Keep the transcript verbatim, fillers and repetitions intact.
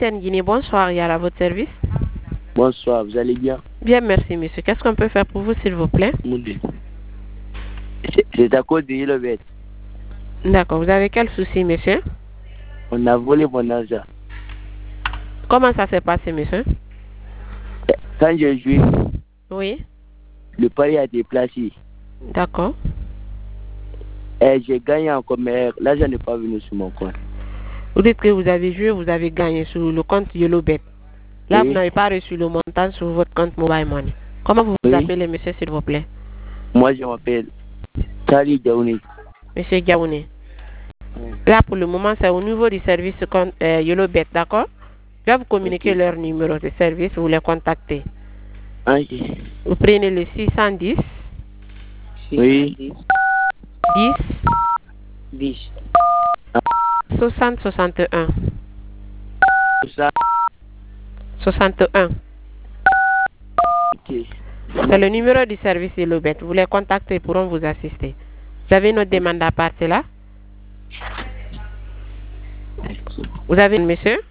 Capitaine Guinée, bonsoir, il y a à votre service. Bonsoir, vous allez bien? Bien, merci, monsieur. Qu'est-ce qu'on peut faire pour vous, s'il vous plaît? C'est à cause de Yellowbet. D'accord, vous avez quel souci, monsieur? On a volé mon argent. Comment ça s'est passé, monsieur? Quand j'ai joué, Oui. le pari a été placé. D'accord. Et j'ai gagné encore, mais l'argent n'est pas venu sur mon compte. Vous dites que vous avez joué, vous avez gagné sur le compte Yellowbet. Là, Oui. vous n'avez pas reçu le montant sur votre compte Mobile Money. Comment vous vous Oui. appelez, monsieur, s'il vous plaît? Moi, je m'appelle Charlie Diaouni. Monsieur Diaouni. Oui. Là, pour le moment, c'est au niveau du service compte, euh, Yellowbet, d'accord? Je vais vous communiquer Ok. leur numéro de service, vous les contactez. Ok. Vous prenez le six cent dix, Oui. dix, dix. soixante, soixante et un. Ça. soixante et un. Ok. C'est le numéro du service Yellowbet. Vous les contactez, ils pourront vous assister. Vous avez une autre demande à partir là? Vous avez une, monsieur?